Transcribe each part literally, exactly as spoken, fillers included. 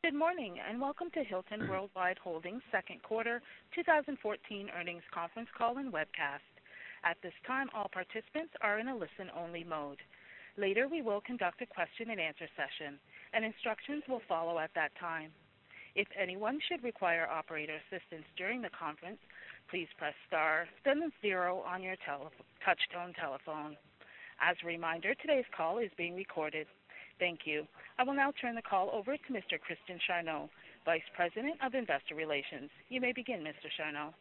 Good morning, and welcome to Hilton Worldwide Holdings' second quarter two thousand fourteen earnings conference call and webcast. At this time, all participants are in a listen-only mode. Later, we will conduct a question-and-answer session, and instructions will follow at that time. If anyone should require operator assistance during the conference, please press star, then zero on your tele- touch-tone telephone. As a reminder, today's call is being recorded. Thank you. I will now turn the call over to Mister Christian Charneau, Vice President of Investor Relations. You may begin, Mister Charneau.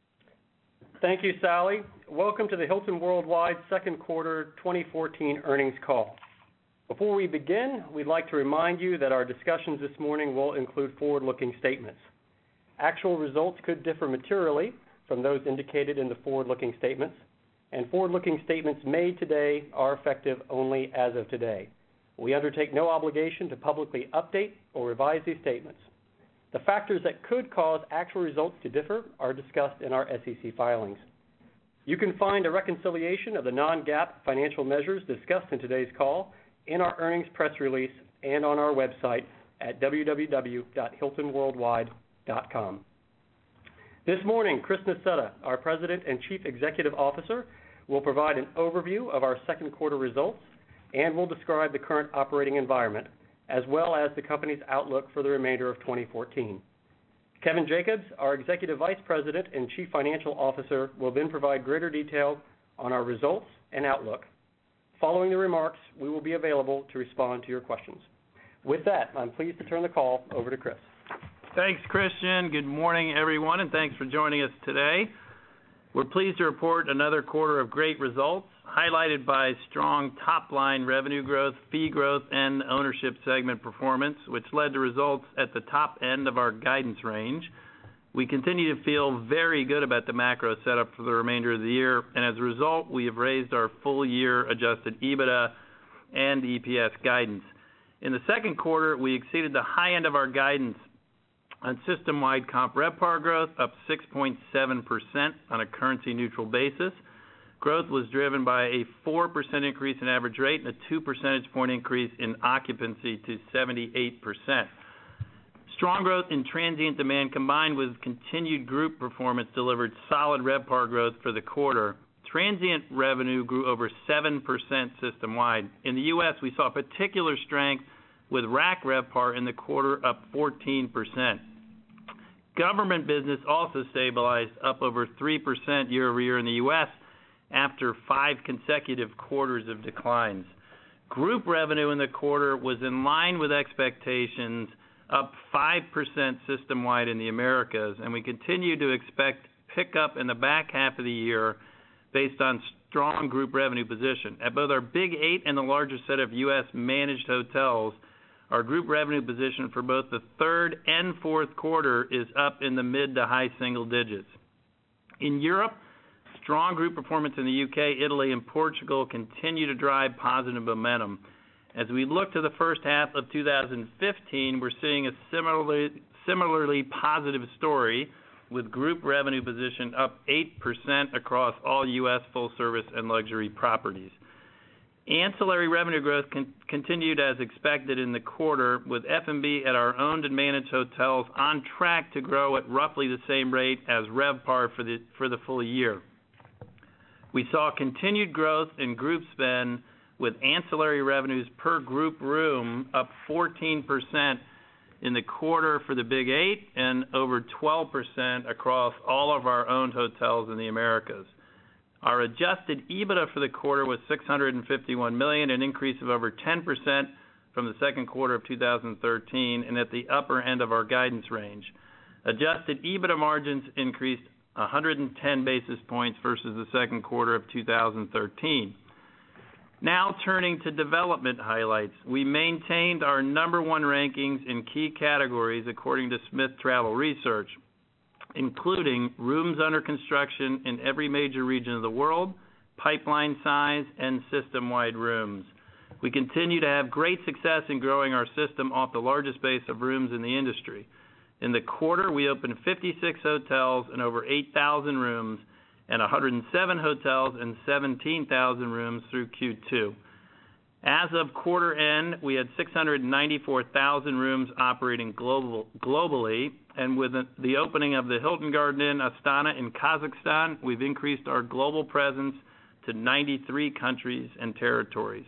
Thank you, Sally. Welcome to the Hilton Worldwide second quarter twenty fourteen earnings call. Before we begin, we'd like to remind you that our discussions this morning will include forward-looking statements. Actual results could differ materially from those indicated in the forward-looking statements, and forward-looking statements made today are effective only as of today. We undertake no obligation to publicly update or revise these statements. The factors that could cause actual results to differ are discussed in our S E C filings. You can find a reconciliation of the non-GAAP financial measures discussed in today's call in our earnings press release and on our website at w w w dot hilton worldwide dot com. This morning, Chris Nassetta, our President and Chief Executive Officer, will provide an overview of our second quarter results and will describe the current operating environment, as well as the company's outlook for the remainder of twenty fourteen. Kevin Jacobs, our Executive Vice President and Chief Financial Officer, will then provide greater detail on our results and outlook. Following the remarks, we will be available to respond to your questions. With that, I'm pleased to turn the call over to Chris. Thanks, Christian. Good morning, everyone, and thanks for joining us today. We're pleased to report another quarter of great results, highlighted by strong top-line revenue growth, fee growth, and ownership segment performance, which led to results at the top end of our guidance range. We continue to feel very good about the macro setup for the remainder of the year, and as a result, we have raised our full-year adjusted EBITDA and E P S guidance. In the second quarter, we exceeded the high end of our guidance on system-wide comp RevPAR growth, up six point seven percent on a currency-neutral basis. Growth was driven by a four percent increase in average rate and a two percentage point increase in occupancy to seventy-eight percent. Strong growth in transient demand combined with continued group performance delivered solid RevPAR growth for the quarter. Transient revenue grew over seven percent system-wide. In the U S, we saw particular strength with Rack RevPAR in the quarter up fourteen percent. Government business also stabilized, up over three percent year-over-year in the U S after five consecutive quarters of declines. Group revenue in the quarter was in line with expectations, up five percent system-wide in the Americas, and we continue to expect pickup in the back half of the year based on strong group revenue position. At both our Big Eight and the largest set of U S managed hotels, our group revenue position for both the third and fourth quarter is up in the mid to high single digits. In Europe, strong group performance in the U K, Italy, and Portugal continue to drive positive momentum. As we look to the first half of two thousand fifteen, we're seeing a similarly, similarly positive story with group revenue position up eight percent across all U S full-service and luxury properties. Ancillary revenue growth con- continued as expected in the quarter, with F and B at our owned and managed hotels on track to grow at roughly the same rate as RevPAR for the, for the full year. We saw continued growth in group spend, with ancillary revenues per group room up fourteen percent in the quarter for the Big Eight and over twelve percent across all of our owned hotels in the Americas. Our adjusted EBITDA for the quarter was six hundred fifty-one million dollars, an increase of over ten percent from the second quarter of two thousand thirteen, and at the upper end of our guidance range. Adjusted EBITDA margins increased one hundred ten basis points versus the second quarter of two thousand thirteen. Now turning to development highlights. We maintained our number one rankings in key categories according to Smith Travel Research, including rooms under construction in every major region of the world, pipeline size, and system-wide rooms. We continue to have great success in growing our system off the largest base of rooms in the industry. In the quarter, we opened fifty-six hotels and over eight thousand rooms, and one hundred seven hotels and seventeen thousand rooms through Q two. As of quarter end, we had six hundred ninety-four thousand rooms operating global, globally, and with the opening of the Hilton Garden Inn Astana in Kazakhstan, we've increased our global presence to ninety-three countries and territories.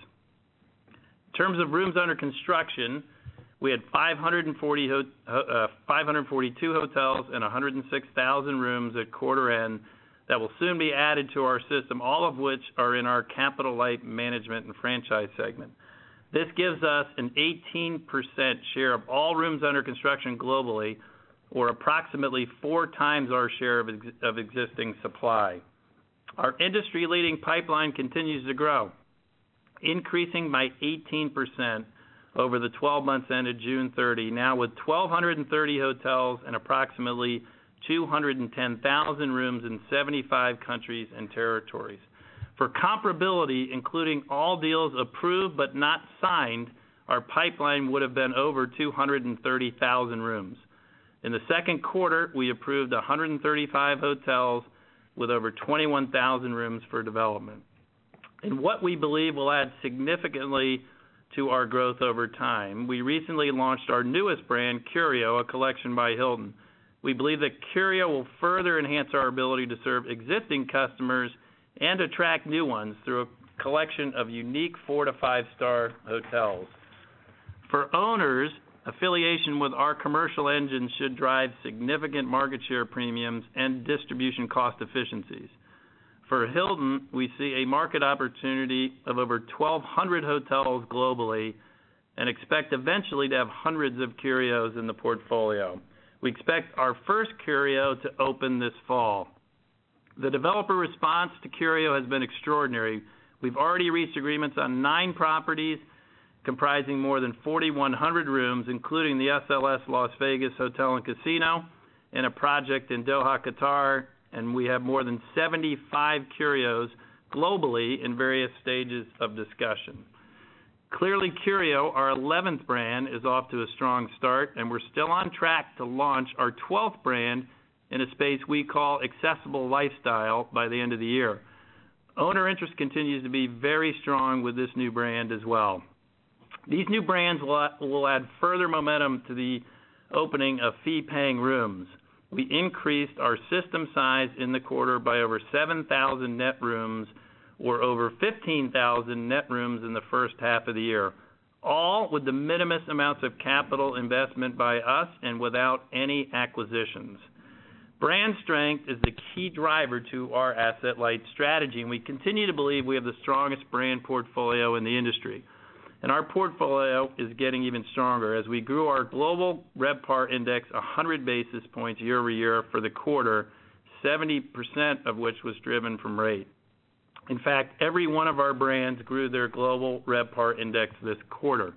In terms of rooms under construction, we had five hundred forty, uh, five hundred forty-two hotels and one hundred six thousand rooms at quarter end that will soon be added to our system, all of which are in our capital-light management and franchise segment. This gives us an eighteen percent share of all rooms under construction globally, or approximately four times our share of, ex- of existing supply. Our industry-leading pipeline continues to grow, increasing by eighteen percent over the twelve months ended June thirtieth, now with one thousand two hundred thirty hotels and approximately two hundred ten thousand rooms in seventy-five countries and territories. For comparability, including all deals approved but not signed, our pipeline would have been over two hundred thirty thousand rooms. In the second quarter, we approved one hundred thirty-five hotels with over twenty-one thousand rooms for development. And what we believe will add significantly to our growth over time, we recently launched our newest brand, Curio, a collection by Hilton. We believe that Curio will further enhance our ability to serve existing customers and attract new ones through a collection of unique four to five star hotels. For owners, affiliation with our commercial engine should drive significant market share premiums and distribution cost efficiencies. For Hilton, we see a market opportunity of over twelve hundred hotels globally and expect eventually to have hundreds of Curios in the portfolio. We expect our first Curio to open this fall. The developer response to Curio has been extraordinary. We've already reached agreements on nine properties comprising more than forty-one hundred rooms, including the S L S Las Vegas Hotel and Casino and a project in Doha, Qatar, and we have more than seventy-five Curios globally in various stages of discussion. Clearly, Curio, our eleventh brand, is off to a strong start, and we're still on track to launch our twelfth brand in a space we call accessible lifestyle by the end of the year. Owner interest continues to be very strong with this new brand as well. These new brands will, will add further momentum to the opening of fee-paying rooms. We increased our system size in the quarter by over seven thousand net rooms, or over fifteen thousand net rooms in the first half of the year, all with the minimus amounts of capital investment by us and without any acquisitions. Brand strength is the key driver to our asset-light strategy, and we continue to believe we have the strongest brand portfolio in the industry. And our portfolio is getting even stronger as we grew our global RevPAR index one hundred basis points year over year for the quarter, seventy percent of which was driven from rate. In fact, every one of our brands grew their global RevPAR index this quarter.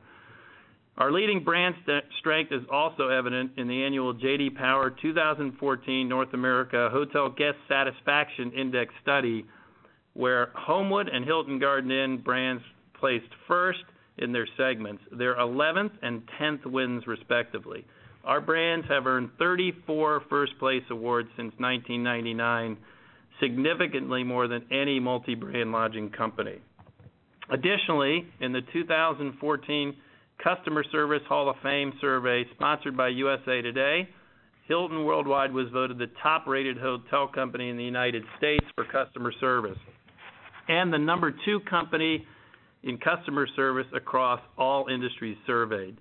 Our leading brand st- strength is also evident in the annual J D Power two thousand fourteen North America Hotel Guest Satisfaction Index study, where Homewood and Hilton Garden Inn brands placed first in their segments, their eleventh and tenth wins respectively. Our brands have earned thirty-four first-place awards since nineteen ninety-nine, significantly more than any multi-brand lodging company. Additionally, in the two thousand fourteen Customer Service Hall of Fame survey sponsored by U S A Today, Hilton Worldwide was voted the top-rated hotel company in the United States for customer service, and the number two company in customer service across all industries surveyed.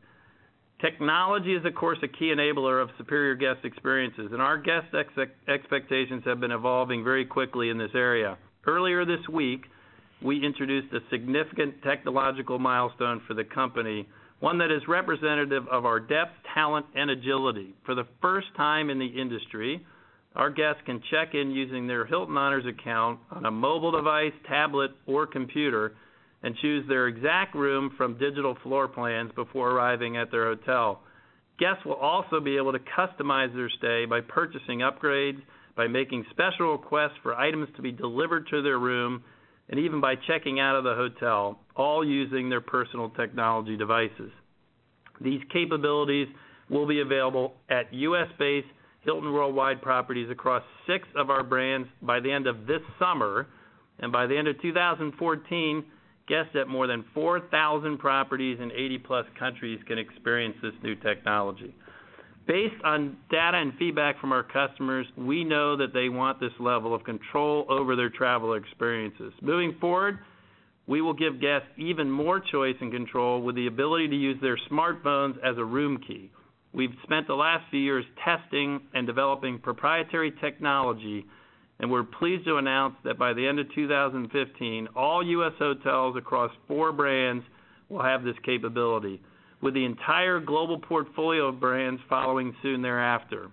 Technology is, of course, a key enabler of superior guest experiences, and our guest ex- expectations have been evolving very quickly in this area. Earlier this week, we introduced a significant technological milestone for the company, one that is representative of our depth, talent, and agility. For the first time in the industry, our guests can check in using their Hilton Honors account on a mobile device, tablet, or computer and choose their exact room from digital floor plans before arriving at their hotel. Guests will also be able to customize their stay by purchasing upgrades, by making special requests for items to be delivered to their room, and even by checking out of the hotel, all using their personal technology devices. These capabilities will be available at U S-based Hilton Worldwide properties across six of our brands by the end of this summer, and by the end of two thousand fourteen, guests at more than four thousand properties in eighty plus countries can experience this new technology. Based on data and feedback from our customers, we know that they want this level of control over their travel experiences. Moving forward, we will give guests even more choice and control with the ability to use their smartphones as a room key. We've spent the last few years testing and developing proprietary technology, and we're pleased to announce that by the end of two thousand fifteen, all U S hotels across four brands will have this capability, with the entire global portfolio of brands following soon thereafter.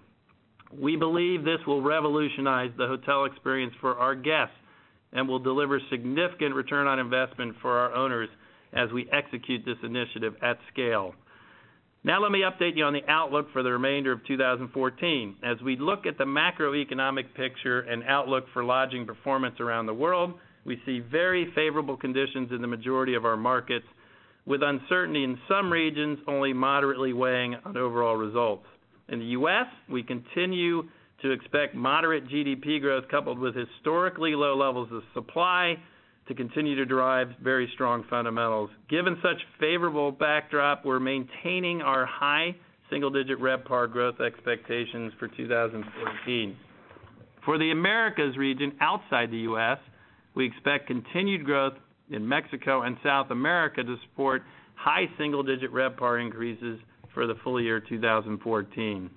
We believe this will revolutionize the hotel experience for our guests and will deliver significant return on investment for our owners as we execute this initiative at scale. Now let me update you on the outlook for the remainder of two thousand fourteen. As we look at the macroeconomic picture and outlook for lodging performance around the world, we see very favorable conditions in the majority of our markets, with uncertainty in some regions only moderately weighing on overall results. In the U S, we continue to expect moderate G D P growth coupled with historically low levels of supply to continue to drive very strong fundamentals. Given such favorable backdrop, we're maintaining our high single-digit RevPAR growth expectations for two thousand fourteen. For the Americas region outside the U S, we expect continued growth in Mexico and South America to support high single-digit RevPAR increases for the full year two thousand fourteen.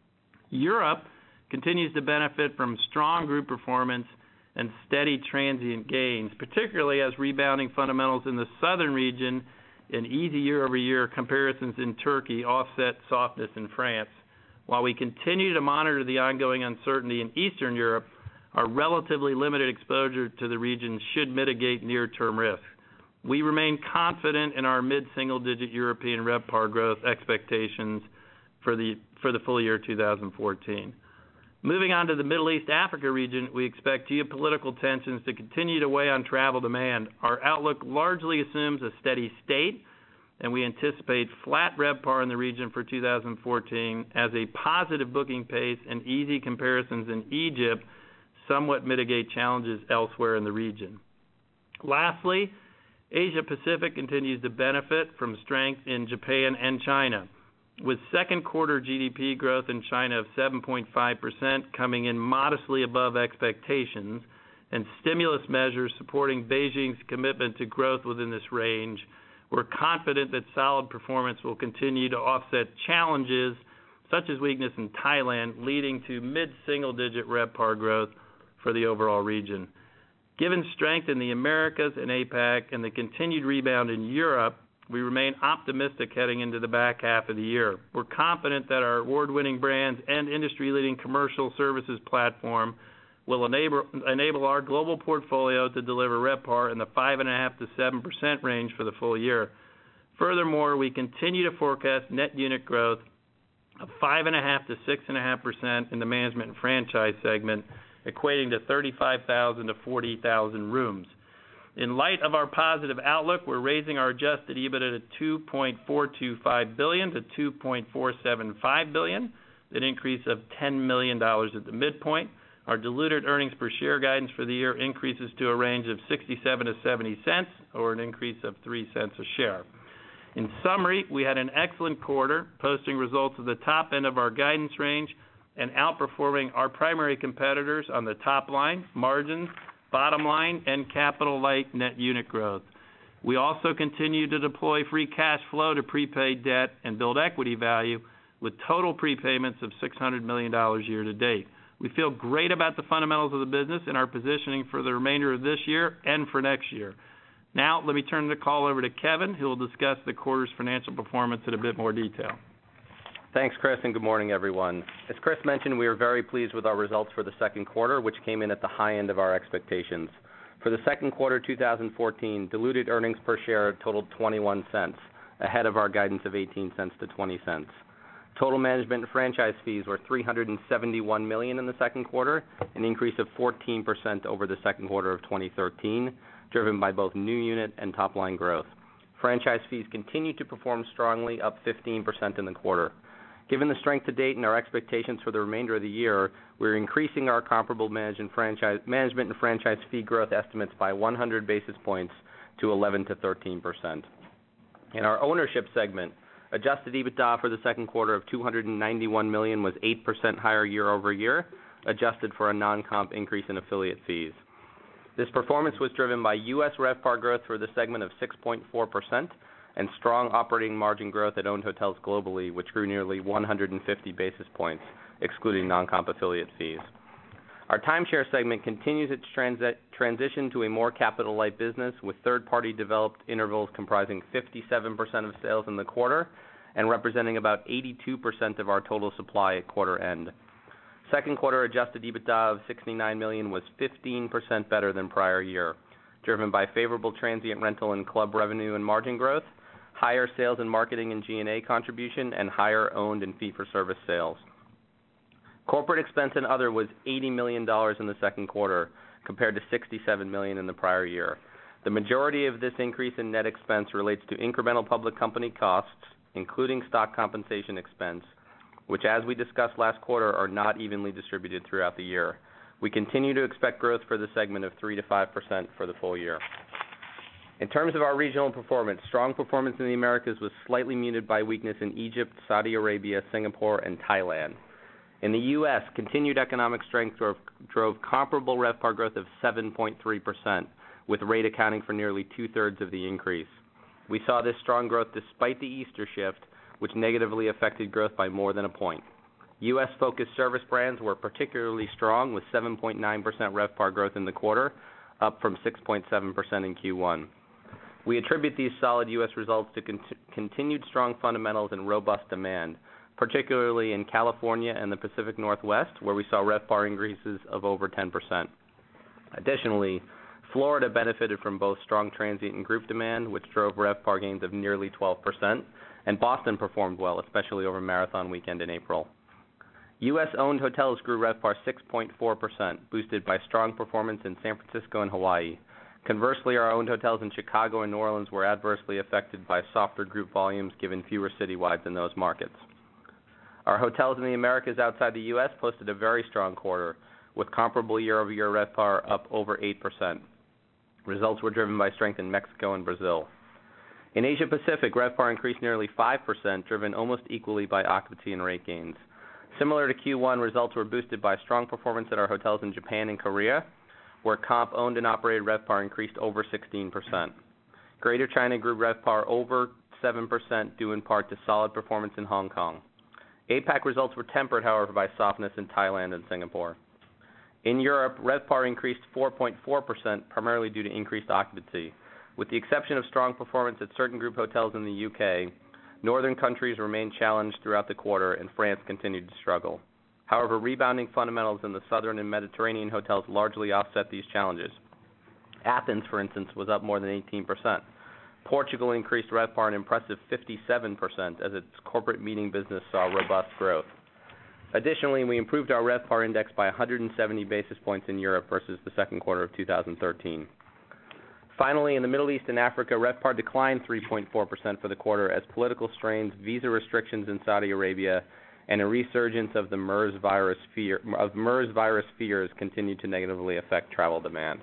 Europe continues to benefit from strong group performance and steady transient gains, particularly as rebounding fundamentals in the southern region and easy year-over-year comparisons in Turkey offset softness in France. While we continue to monitor the ongoing uncertainty in Eastern Europe, our relatively limited exposure to the region should mitigate near-term risks. We remain confident in our mid-single-digit European RevPAR growth expectations for the for the full year two thousand fourteen. Moving on to the Middle East Africa region, we expect geopolitical tensions to continue to weigh on travel demand. Our outlook largely assumes a steady state, and we anticipate flat RevPAR in the region for two thousand fourteen as a positive booking pace and easy comparisons in Egypt somewhat mitigate challenges elsewhere in the region. Lastly, Asia Pacific continues to benefit from strength in Japan and China, with second quarter G D P growth in China of seven point five percent coming in modestly above expectations, and stimulus measures supporting Beijing's commitment to growth within this range. We're confident that solid performance will continue to offset challenges such as weakness in Thailand, leading to mid-single-digit RevPAR growth for the overall region. Given strength in the Americas and APAC and the continued rebound in Europe, we remain optimistic heading into the back half of the year. We're confident that our award-winning brands and industry-leading commercial services platform will enable, enable our global portfolio to deliver RevPAR in the five point five to seven percent range for the full year. Furthermore, we continue to forecast net unit growth of five point five to six point five percent in the management and franchise segment, equating to thirty-five thousand to forty thousand rooms. In light of our positive outlook, we're raising our adjusted EBITDA to two point four two five billion dollars to two point four seven five billion dollars, an increase of ten million dollars at the midpoint. Our diluted earnings per share guidance for the year increases to a range of sixty-seven to seventy cents, or an increase of three cents a share. In summary, we had an excellent quarter, posting results at the top end of our guidance range and outperforming our primary competitors on the top line, margins, bottom line, and capital-light net unit growth. We also continue to deploy free cash flow to prepay debt and build equity value, with total prepayments of six hundred million dollars year to date. We feel great about the fundamentals of the business and our positioning for the remainder of this year and for next year. Now, let me turn the call over to Kevin, who will discuss the quarter's financial performance in a bit more detail. Thanks, Chris, and good morning, everyone. As Chris mentioned, we are very pleased with our results for the second quarter, which came in at the high end of our expectations. For the second quarter two thousand fourteen, diluted earnings per share totaled twenty-one cents, ahead of our guidance of eighteen cents to twenty cents. Total management and franchise fees were three hundred seventy-one million dollars in the second quarter, an increase of fourteen percent over the second quarter of twenty thirteen, driven by both new unit and top-line growth. Franchise fees continued to perform strongly, up fifteen percent in the quarter. Given the strength to date and our expectations for the remainder of the year, we're increasing our comparable management franchise, management and franchise fee growth estimates by one hundred basis points to eleven to thirteen percent. In our ownership segment, adjusted EBITDA for the second quarter of two hundred ninety-one million dollars was eight percent higher year over year, adjusted for a non-comp increase in affiliate fees. This performance was driven by U S RevPAR growth for the segment of six point four percent and strong operating margin growth at owned hotels globally, which grew nearly one hundred fifty basis points, excluding non-comp affiliate fees. Our timeshare segment continues its transi- transition to a more capital-light business, with third-party developed intervals comprising fifty-seven percent of sales in the quarter and representing about eighty-two percent of our total supply at quarter end. Second quarter adjusted EBITDA of sixty-nine million dollars was fifteen percent better than prior year, driven by favorable transient rental and club revenue and margin growth, higher sales and marketing and G and A contribution, and higher owned and fee-for-service sales. Corporate expense and other was eighty million dollars in the second quarter, compared to sixty-seven million dollars in the prior year. The majority of this increase in net expense relates to incremental public company costs, including stock compensation expense, which, as we discussed last quarter, are not evenly distributed throughout the year. We continue to expect growth for the segment of three to five percent for the full year. In terms of our regional performance, strong performance in the Americas was slightly muted by weakness in Egypt, Saudi Arabia, Singapore, and Thailand. In the U S, continued economic strength drove, drove comparable RevPAR growth of seven point three percent, with rate accounting for nearly two-thirds of the increase. We saw this strong growth despite the Easter shift, which negatively affected growth by more than a point. U S-focused service brands were particularly strong, with seven point nine percent RevPAR growth in the quarter, up from six point seven percent in Q one. We attribute these solid U S results to con- continued strong fundamentals and robust demand, particularly in California and the Pacific Northwest, where we saw RevPAR increases of over ten percent. Additionally, Florida benefited from both strong transient and group demand, which drove RevPAR gains of nearly twelve percent, and Boston performed well, especially over Marathon weekend in April. U S-owned hotels grew RevPAR six point four percent, boosted by strong performance in San Francisco and Hawaii. Conversely, our owned hotels in Chicago and New Orleans were adversely affected by softer group volumes given fewer citywides in those markets. Our hotels in the Americas outside the U S posted a very strong quarter, with comparable year-over-year RevPAR up over eight percent. Results were driven by strength in Mexico and Brazil. In Asia Pacific, RevPAR increased nearly five percent, driven almost equally by occupancy and rate gains. Similar to Q one, results were boosted by strong performance at our hotels in Japan and Korea, where comp owned and operated RevPAR increased over sixteen percent. Greater China grew RevPAR over seven percent, due in part to solid performance in Hong Kong. APAC results were tempered, however, by softness in Thailand and Singapore. In Europe, RevPAR increased four point four percent, primarily due to increased occupancy. With the exception of strong performance at certain group hotels in the U K, northern countries remained challenged throughout the quarter, and France continued to struggle. However, rebounding fundamentals in the southern and Mediterranean hotels largely offset these challenges. Athens, for instance, was up more than eighteen percent. Portugal increased RevPAR an impressive fifty-seven percent as its corporate meeting business saw robust growth. Additionally, we improved our RevPAR index by one hundred seventy basis points in Europe versus the second quarter of two thousand thirteen. Finally, in the Middle East and Africa, RevPAR declined three point four percent for the quarter as political strains, visa restrictions in Saudi Arabia, and a resurgence of the MERS virus, fear, of MERS virus fears continued to negatively affect travel demand.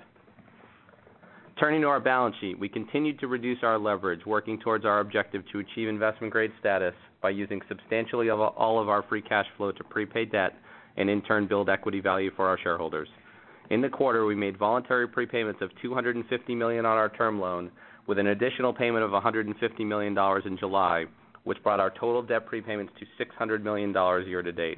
Turning to our balance sheet, we continued to reduce our leverage, working towards our objective to achieve investment-grade status by using substantially all of our free cash flow to prepay debt and in turn build equity value for our shareholders. In the quarter, we made voluntary prepayments of two hundred fifty million dollars on our term loan, with an additional payment of one hundred fifty million dollars in July, which brought our total debt prepayments to six hundred million dollars year to date.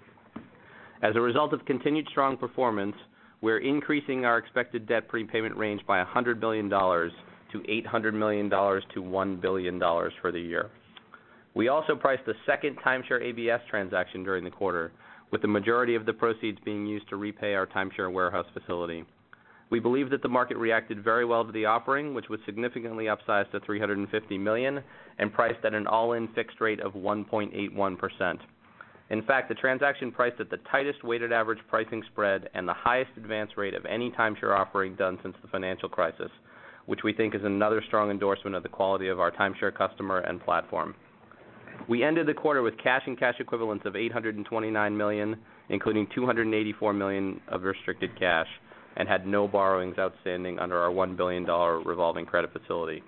As a result of continued strong performance, we're increasing our expected debt prepayment range by one hundred million dollars to eight hundred million dollars to one billion dollars for the year. We also priced the second timeshare A B S transaction during the quarter, with the majority of the proceeds being used to repay our timeshare warehouse facility. We believe that the market reacted very well to the offering, which was significantly upsized to three hundred fifty million dollars and priced at an all-in fixed rate of one point eight one percent. In fact, the transaction priced at the tightest weighted average pricing spread and the highest advance rate of any timeshare offering done since the financial crisis, which we think is another strong endorsement of the quality of our timeshare customer and platform. We ended the quarter with cash and cash equivalents of eight hundred twenty-nine million dollars, including two hundred eighty-four million dollars of restricted cash. and had no borrowings outstanding under our one billion dollars revolving credit facility.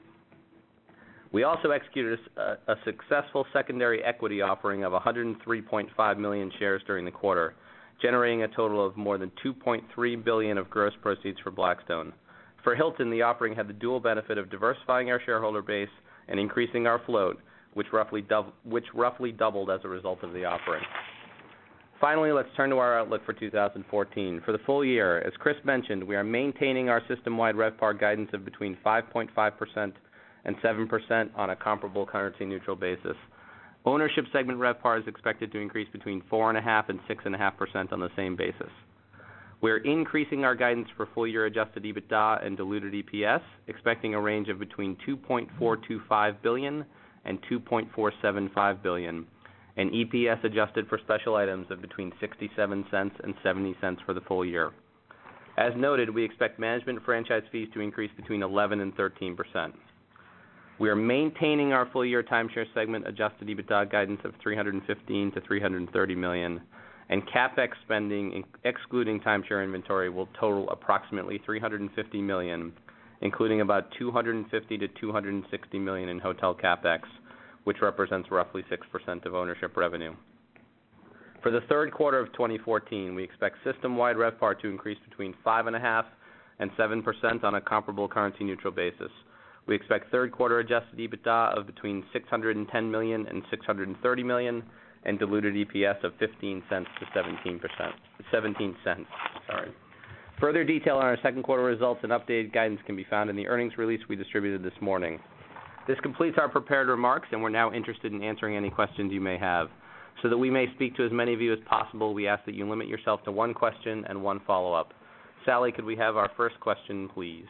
We also executed a, a successful secondary equity offering of one hundred three point five million shares during the quarter, generating a total of more than two point three billion dollars of gross proceeds for Blackstone. For Hilton, the offering had the dual benefit of diversifying our shareholder base and increasing our float, which roughly, dou- which roughly doubled as a result of the offering. Finally, let's turn to our outlook for two thousand fourteen. For the full year, as Chris mentioned, we are maintaining our system-wide RevPAR guidance of between five point five percent and seven percent on a comparable currency-neutral basis. Ownership segment RevPAR is expected to increase between four point five and six point five percent on the same basis. We're increasing our guidance for full-year adjusted EBITDA and diluted E P S, expecting a range of between two point four two five billion dollars and two point four seven five billion dollars, and E P S adjusted for special items of between sixty-seven cents and seventy cents for the full year. As noted, we expect management franchise fees to increase between eleven and thirteen percent. We are maintaining our full-year timeshare segment adjusted EBITDA guidance of three hundred fifteen to three hundred thirty million dollars, and CapEx spending, excluding timeshare inventory, will total approximately three hundred fifty million dollars, including about two hundred fifty to two hundred sixty million dollars in hotel CapEx, which represents roughly six percent of ownership revenue. For the third quarter of twenty fourteen, we expect system-wide RevPAR to increase between five point five and seven percent on a comparable currency-neutral basis. We expect third quarter adjusted EBITDA of between six hundred ten million dollars and six hundred thirty million dollars, and diluted E P S of fifteen cents to seventeen percent, seventeen cents. Sorry. Further detail on our second quarter results and updated guidance can be found in the earnings release we distributed this morning. This completes our prepared remarks, and we're now interested in answering any questions you may have. So that we may speak to as many of you as possible, we ask that you limit yourself to one question and one follow-up. Sally, could we have our first question, please?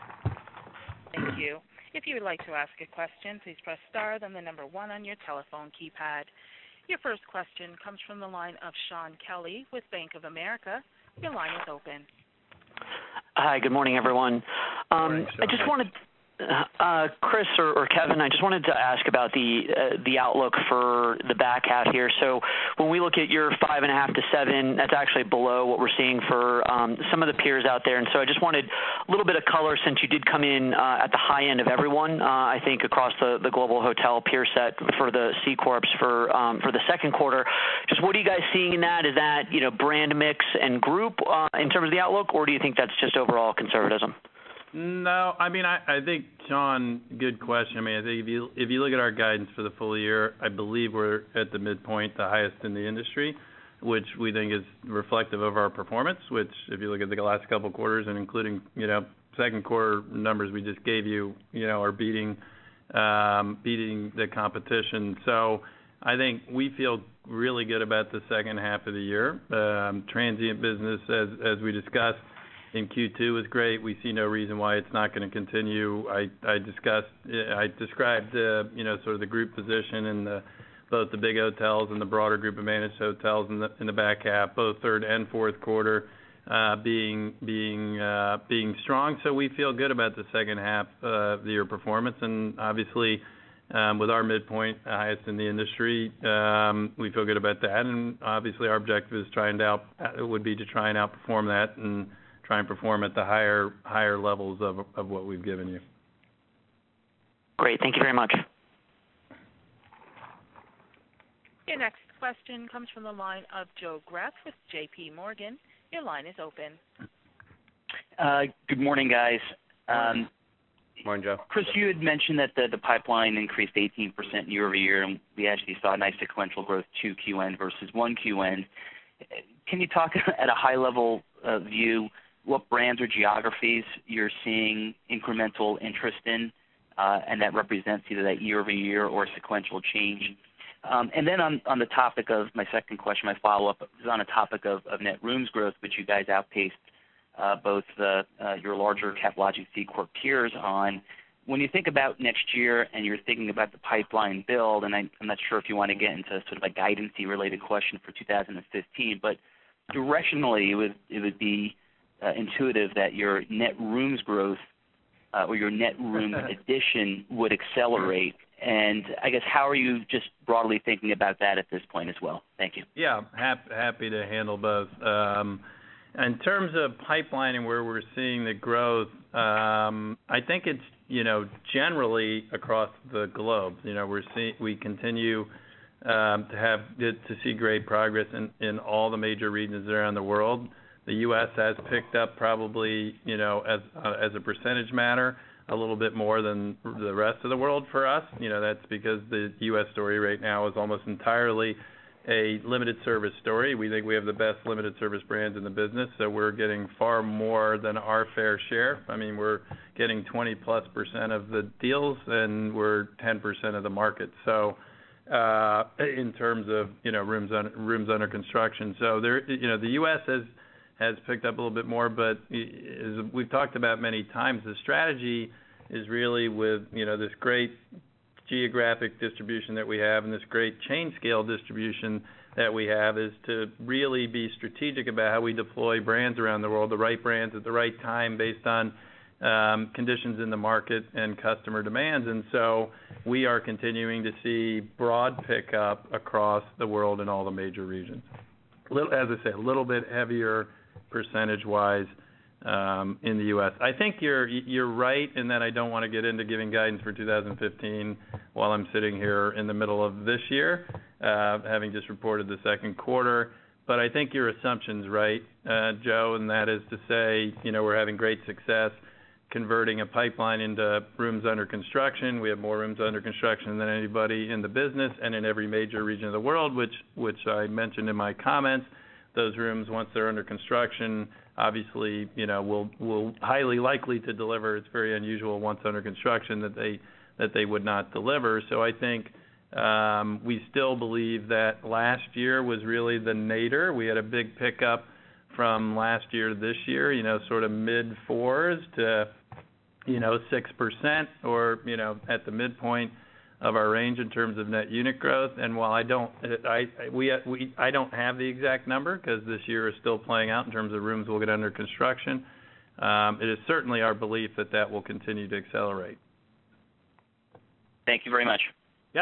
Thank you. If you would like to ask a question, please press star, then the number one on your telephone keypad. Your first question comes from the line of Shaun Kelley with Bank of America. Your line is open. Hi, good morning, everyone. Um, morning, I just wanted, uh, Chris or, or Kevin, I just wanted to ask about the uh, the outlook for the back half here. So when we look at your five and a half to seven, that's actually below what we're seeing for um, some of the peers out there. And so I just wanted a little bit of color, since you did come in uh, at the high end of everyone, uh, I think, across the, the global hotel peer set for the C Corps for um, for the second quarter. Just what are you guys seeing in that? Is that, you know, brand mix and group uh, in terms of the outlook, or do you think that's just overall conservatism? No, I mean, I, I think, Sean, good question. I mean, I think if you if you look at our guidance for the full year, I believe we're at the midpoint, the highest in the industry, which we think is reflective of our performance, which, if you look at the last couple of quarters, and including, you know, second quarter numbers we just gave you, you know, are beating um, beating the competition. So I think we feel really good about the second half of the year. Um, transient business, as as we discussed, in Q two was great. We see no reason why it's not going to continue. I, I discussed, I described, uh, you know, sort of the group position in the, both the big hotels and the broader group of managed hotels in the in the back half, both third and fourth quarter, uh, being being uh, being strong. So we feel good about the second half uh, of the year performance, and obviously, um, with our midpoint highest in the industry, um, we feel good about that. And obviously, our objective is trying to out, would be to try and outperform that and try and perform at the higher higher levels of of what we've given you. Great. Thank you very much. Your next question comes from the line of Joe Greff with J P Morgan. Your line is open. Uh, good morning, guys. Um, Morning, Joe. Chris, you had mentioned that the, the pipeline increased eighteen percent year over year, and we actually saw a nice sequential growth two Q end versus one Q end. Can you talk at a high level uh, view what brands or geographies you're seeing incremental interest in, uh, and that represents either that year-over-year or sequential change? Um, and then on, on the topic of my second question, my follow-up is on a topic of, of net rooms growth, which you guys outpaced uh, both the, uh, your larger CapLogix C Corp peers on. When you think about next year and you're thinking about the pipeline build, and I, I'm not sure if you want to get into sort of a guidance-y related question for two thousand fifteen, but directionally it would, it would be Uh, intuitive that your net rooms growth uh, or your net room addition would accelerate. And I guess how are you just broadly thinking about that at this point as well? Thank you. Yeah, hap- happy to handle both. Um, In terms of pipeline and where we're seeing the growth, um, I think it's, you know, generally across the globe. You know, we're see, we continue um, to have to see great progress in, in all the major regions around the world. The U S has picked up probably, you know, as uh, as a percentage matter, a little bit more than the rest of the world for us. You know, that's because the U S story right now is almost entirely a limited service story. We think we have the best limited service brands in the business, so we're getting far more than our fair share. I mean, we're getting twenty plus percent of the deals, and we're ten percent of the market. So, uh, in terms of, you know, rooms under, rooms under construction, so there, you know, the U S has has picked up a little bit more, but as we've talked about many times, the strategy is really with, you know, this great geographic distribution that we have and this great chain scale distribution that we have is to really be strategic about how we deploy brands around the world, the right brands at the right time based on um, conditions in the market and customer demands. And so we are continuing to see broad pickup across the world in all the major regions. Little, as I say, a little bit heavier percentage-wise um, in the U S. I think you're you're right in that I don't want to get into giving guidance for two thousand fifteen while I'm sitting here in the middle of this year, uh, having just reported the second quarter. But I think your assumption's right, uh, Joe, and that is to say, you know, we're having great success converting a pipeline into rooms under construction. We have more rooms under construction than anybody in the business and in every major region of the world, which which I mentioned in my comments. Those rooms, once they're under construction, obviously, you know, will will highly likely to deliver. It's very unusual once under construction that they that they would not deliver. So I think um, we still believe that last year was really the nadir. We had a big pickup from last year to this year, you know, sort of mid fours to, you know, six percent, or, you know, at the midpoint of our range in terms of net unit growth. And while I don't, I we we I don't have the exact number because this year is still playing out in terms of rooms we'll get under construction. Um, it is certainly our belief that that will continue to accelerate. Thank you very much. Yep.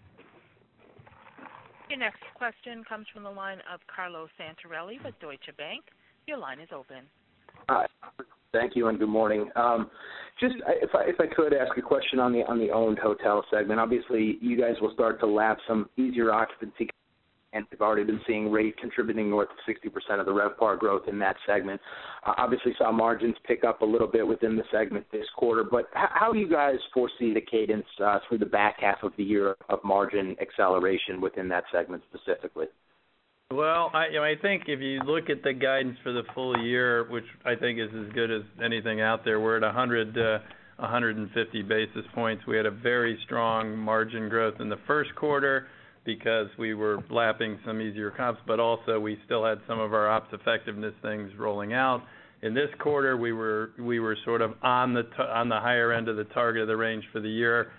Your next question comes from the line of Carlo Santarelli with Deutsche Bank. Your line is open. Hi. Thank you and good morning. Um, just if I, if I could ask a question on the on the owned hotel segment. Obviously, you guys will start to lap some easier occupancy, and we've already been seeing rate contributing north of sixty percent of the RevPAR growth in that segment. Uh, obviously, saw margins pick up a little bit within the segment this quarter. But how, how do you guys foresee the cadence uh, through the back half of the year of margin acceleration within that segment specifically? Well, I, you know, I think if you look at the guidance for the full year, which I think is as good as anything out there, we're at one hundred, uh, one hundred fifty basis points. We had a very strong margin growth in the first quarter because we were lapping some easier comps, but also we still had some of our ops effectiveness things rolling out. In this quarter, we were we were sort of on the t- on the higher end of the target of the range for the year.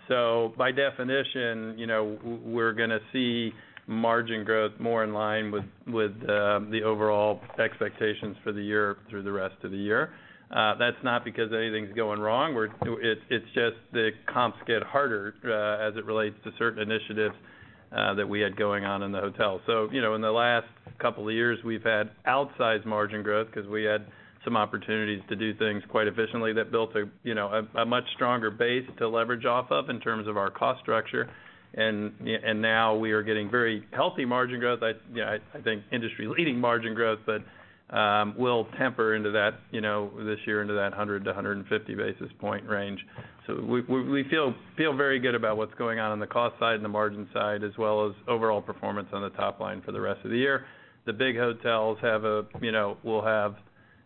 So by definition, you know, we're going to see margin growth more in line with with uh, the overall expectations for the year through the rest of the year. Uh, that's not because anything's going wrong. We're it, it's just the comps get harder uh, as it relates to certain initiatives uh, that we had going on in the hotel. So, you know, in the last couple of years, we've had outsized margin growth because we had some opportunities to do things quite efficiently that built a you know a, a much stronger base to leverage off of in terms of our cost structure. And and now we are getting very healthy margin growth. I you know, I, I think industry-leading margin growth, but um, will temper into that you know this year into that one hundred to one hundred fifty basis point range. So we we, we feel feel very good about what's going on on the cost side and the margin side, as well as overall performance on the top line for the rest of the year. The big hotels have a you know will have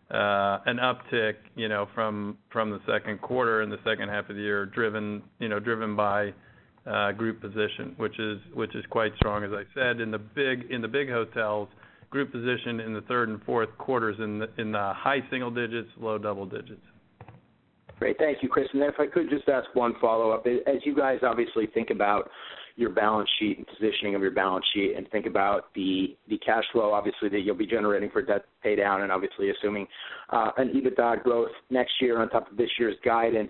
uh, an uptick you know from from the second quarter and the second half of the year, driven you know driven by Uh, group position, which is which is quite strong, as I said. In the big in the big hotels, group position in the third and fourth quarters in the in the high single digits, low double digits. Great, thank you, Chris. And then if I could just ask one follow-up, as you guys obviously think about your balance sheet and positioning of your balance sheet, and think about the the cash flow, obviously, that you'll be generating for debt pay down, and obviously assuming uh, an EBITDA growth next year on top of this year's guidance,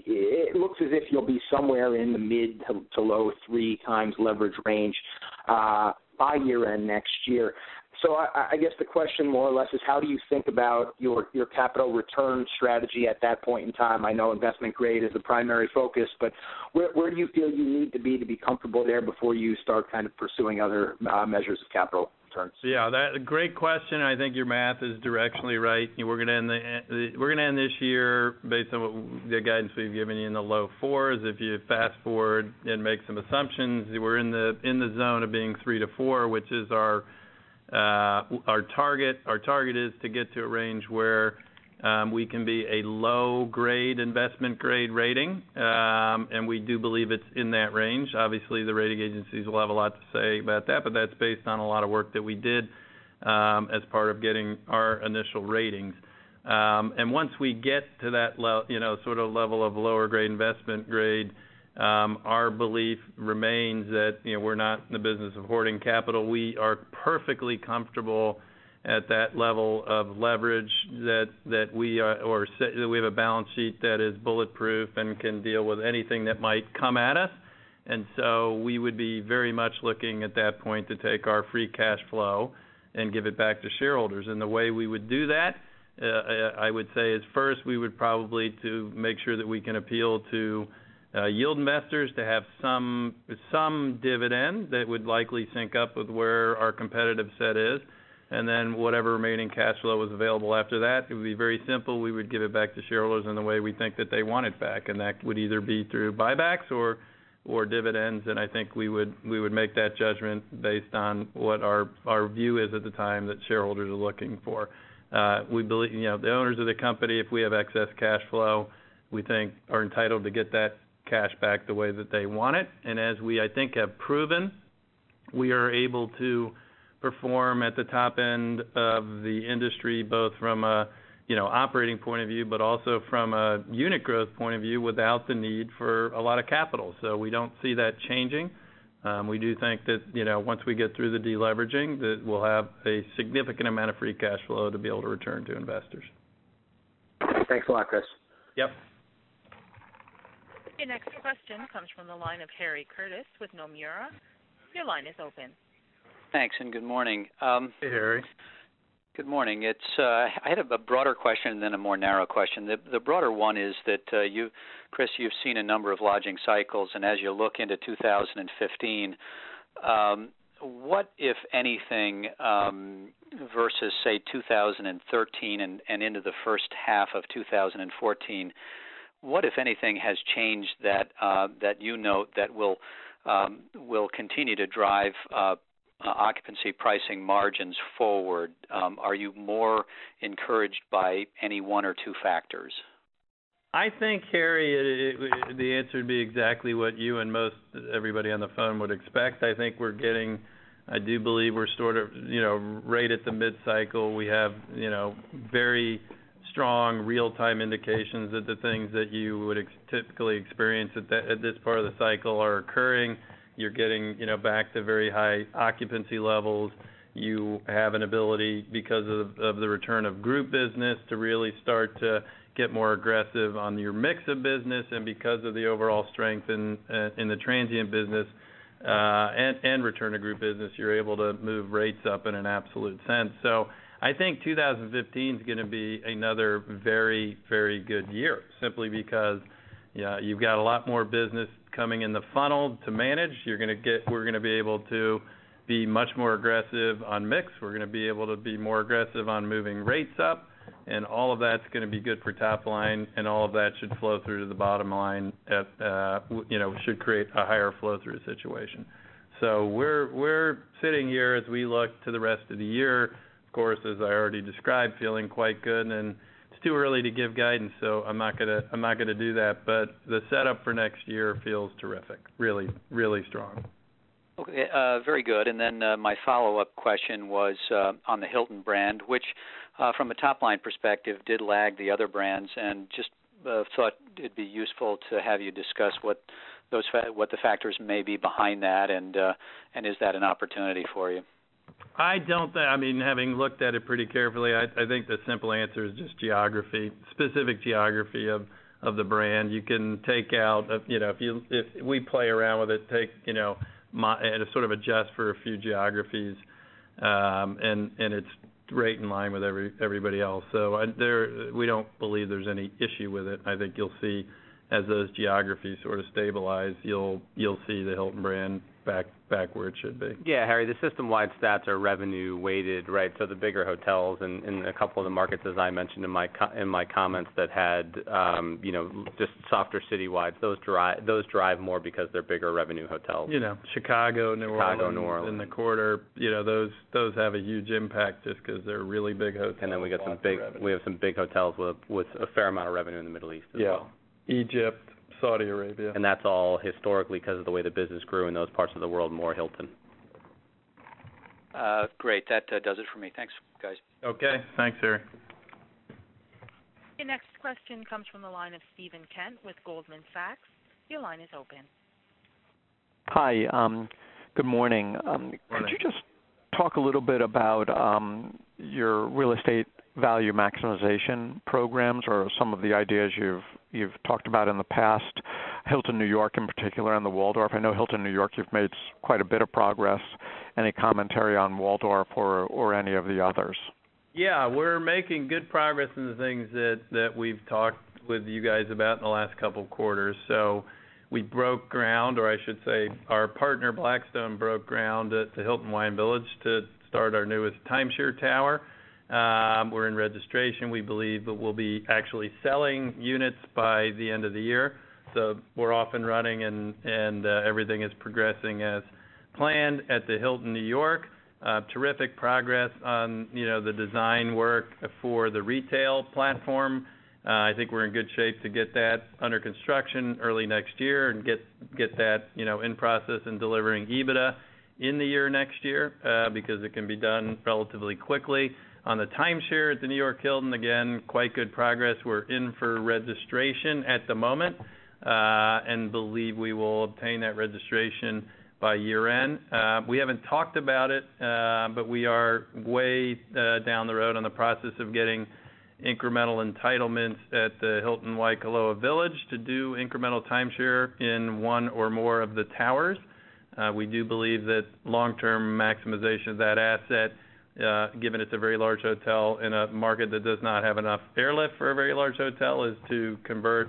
it looks as if you'll be somewhere in the mid to, to low three times leverage range. Uh, by year-end next year. So I, I guess the question more or less is, how do you think about your, your capital return strategy at that point in time? I know investment grade is the primary focus, but where, where do you feel you need to be to be comfortable there before you start kind of pursuing other uh, measures of capital returns? Yeah, that's a great question. I think your math is directionally right. We're going to end the we're going to end this year based on what the guidance we've given you in the low fours. If you fast forward and make some assumptions, we're in the in the zone of being three to four, which is our Uh, our target. Our target is to get to a range where um, we can be a low-grade investment grade rating, um, and we do believe it's in that range. Obviously, the rating agencies will have a lot to say about that, but that's based on a lot of work that we did um, as part of getting our initial ratings. Um, and once we get to that, le- you know, sort of level of lower-grade investment grade, Um, our belief remains that, you know, we're not in the business of hoarding capital. We are perfectly comfortable at that level of leverage that that we are, or that we have a balance sheet that is bulletproof and can deal with anything that might come at us. And so we would be very much looking at that point to take our free cash flow and give it back to shareholders. And the way we would do that, uh, I would say, is first we would probably to make sure that we can appeal to Uh, yield investors to have some some dividend that would likely sync up with where our competitive set is, and then whatever remaining cash flow was available after that, it would be very simple. We would give it back to shareholders in the way we think that they want it back, and that would either be through buybacks or or dividends. And I think we would we would make that judgment based on what our our view is at the time that shareholders are looking for. Uh, we believe, you know, the owners of the company, if we have excess cash flow, we think are entitled to get that cash back the way that they want it. And as we, I think, have proven, we are able to perform at the top end of the industry, both from a, you know, operating point of view, but also from a unit growth point of view without the need for a lot of capital. So we don't see that changing. Um, we do think that, you know, once we get through the deleveraging, that we'll have a significant amount of free cash flow to be able to return to investors. Thanks a lot, Chris. Yep. Your next question comes from the line of Harry Curtis with Nomura. Your line is open. Thanks, and good morning. Um, hey, Harry. Good morning. It's uh, I had a, a broader question and then a more narrow question. The, the broader one is that uh, you, Chris, you've seen a number of lodging cycles, and as you look into two thousand fifteen, um, what, if anything, um, versus, say, two thousand thirteen and, and into the first half of two thousand fourteen, what, if anything, has changed that uh, that you note that will um, will continue to drive uh, uh, occupancy pricing margins forward? Um, are you more encouraged by any one or two factors? I think, Harry, it, it, the answer would be exactly what you and most everybody on the phone would expect. I think we're getting, I do believe we're sort of, you know, right at the mid-cycle. We have, you know, very strong real-time indications that the things that you would ex- typically experience at, that, at this part of the cycle are occurring. You're getting, you know, back to very high occupancy levels. You have an ability, because of, of the return of group business, to really start to get more aggressive on your mix of business, and because of the overall strength in uh, in the transient business uh, and, and return to group business, you're able to move rates up in an absolute sense. So I think two thousand fifteen is going to be another very, very good year, simply because yeah, you've got a lot more business coming in the funnel to manage. You're going to get, we're going to be able to be much more aggressive on mix. We're going to be able to be more aggressive on moving rates up, and all of that's going to be good for top line, and all of that should flow through to the bottom line. At uh, you know, should create a higher flow through situation. So we're we're sitting here as we look to the rest of the year. Of course, as I already described, feeling quite good, and it's too early to give guidance, so I'm not gonna I'm not gonna do that. But the setup for next year feels terrific, really, really strong. Okay, uh, very good. And then uh, my follow-up question was uh, on the Hilton brand, which, uh, from a top-line perspective, did lag the other brands, and just uh, thought it'd be useful to have you discuss what those fa- what the factors may be behind that, and uh, and is that an opportunity for you? I don't think, I mean, having looked at it pretty carefully, I, I think the simple answer is just geography, specific geography of, of the brand. You can take out, you know, if you if we play around with it, take, you know, and sort of adjust for a few geographies, um, and and it's right in line with every everybody else. So I, there, we don't believe there's any issue with it. I think you'll see as those geographies sort of stabilize, you'll you'll see the Hilton brand back back where it should be. Yeah, Harry, the system-wide stats are revenue weighted, right? So the bigger hotels and in, in a couple of the markets, as I mentioned in my co- in my comments, that had um, you know just softer citywide, those drive those drive more because they're bigger revenue hotels. You know, Chicago, New Chicago, Orleans, New Orleans, in the quarter. You know, those those have a huge impact just because they're really big hotels. And then we got some big we have some big hotels with with a fair amount of revenue in the Middle East as yeah. well. Egypt, Saudi Arabia. And that's all historically because of the way the business grew in those parts of the world, more Hilton. Uh, great. That uh, does it for me. Thanks, guys. Okay. Thanks, Harry. Your next question comes from the line of Stephen Kent with Goldman Sachs. Your line is open. Hi. Um, good morning. Um, morning. Could you just talk a little bit about um, your real estate value maximization programs or some of the ideas you've you've talked about in the past, Hilton New York in particular and the Waldorf? I know Hilton New York you've made quite a bit of progress. Any commentary on Waldorf or, or any of the others? Yeah, we're making good progress in the things that, that we've talked with you guys about in the last couple of quarters. So we broke ground, or I should say our partner Blackstone broke ground at the Hilton Hawaiian Village to start our newest timeshare tower. Um, we're in registration. We believe that we'll be actually selling units by the end of the year. So we're off and running, and, and uh, everything is progressing as planned at the Hilton New York. Uh, terrific progress on, you know, the design work for the retail platform. Uh, I think we're in good shape to get that under construction early next year and get get that, you know, in process and delivering EBITDA in the year next year uh, because it can be done relatively quickly. On the timeshare at the New York Hilton, again, quite good progress. We're in for registration at the moment uh, and believe we will obtain that registration by year end. Uh, we haven't talked about it, uh, but we are way uh, down the road on the process of getting incremental entitlements at the Hilton Waikoloa Village to do incremental timeshare in one or more of the towers. Uh, we do believe that long-term maximization of that asset, uh, given it's a very large hotel in a market that does not have enough airlift for a very large hotel, is to convert,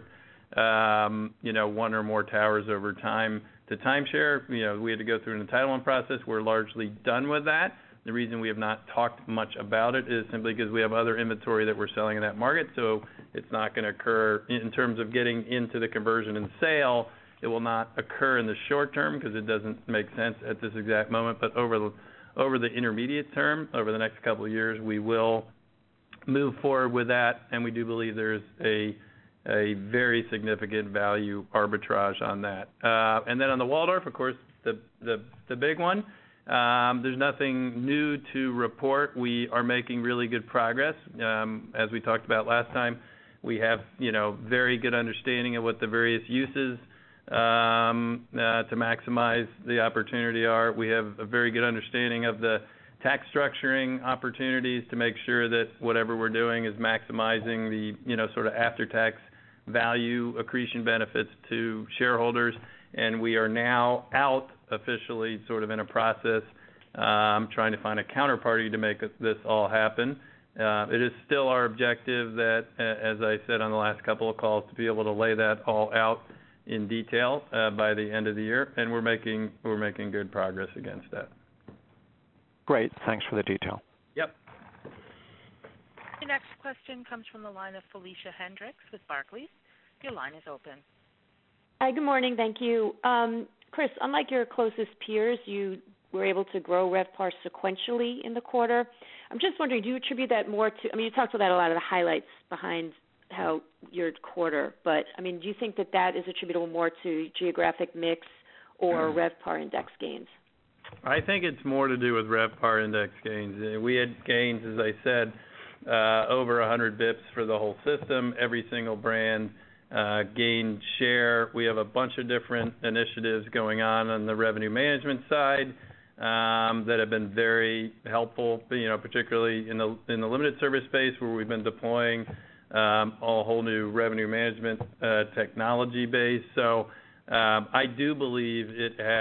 um, you know, one or more towers over time to timeshare. You know, we had to go through an entitlement process. We're largely done with that. The reason we have not talked much about it is simply because we have other inventory that we're selling in that market, so it's not going to occur in terms of getting into the conversion and sale. It will not occur in the short term because it doesn't make sense at this exact moment, but over the over the intermediate term, over the next couple of years, we will move forward with that, and we do believe there's a a very significant value arbitrage on that. Uh, and then on the Waldorf, of course, the the, the big one, um, there's nothing new to report. We are making really good progress. Um, as we talked about last time, we have, you know, very good understanding of what the various uses um, uh, to maximize the opportunity are. We have a very good understanding of the tax structuring opportunities to make sure that whatever we're doing is maximizing the, you know, sort of after-tax value accretion benefits to shareholders. And we are now out officially sort of in a process um, trying to find a counterparty to make this all happen. Uh, it is still our objective that, uh, as I said on the last couple of calls, to be able to lay that all out in detail uh, by the end of the year, and we're making we're making good progress against that. Great. Thanks for the detail. Yep. Your next question comes from the line of Felicia Hendricks with Barclays. Your line is open. Hi, good morning. Thank you. Um, Chris, unlike your closest peers, you were able to grow RevPAR sequentially in the quarter. I'm just wondering, do you attribute that more to, I mean, you talked about a lot of the highlights behind how your quarter, but, I mean, do you think that that is attributable more to geographic mix or RevPAR index gains? I think it's more to do with RevPAR index gains. We had gains, as I said, uh, over one hundred bips for the whole system. Every single brand uh, gained share. We have a bunch of different initiatives going on on the revenue management side um, that have been very helpful, you know, particularly in the in the limited service space where we've been deploying um, a whole new revenue management uh, technology base. So um, I do believe it has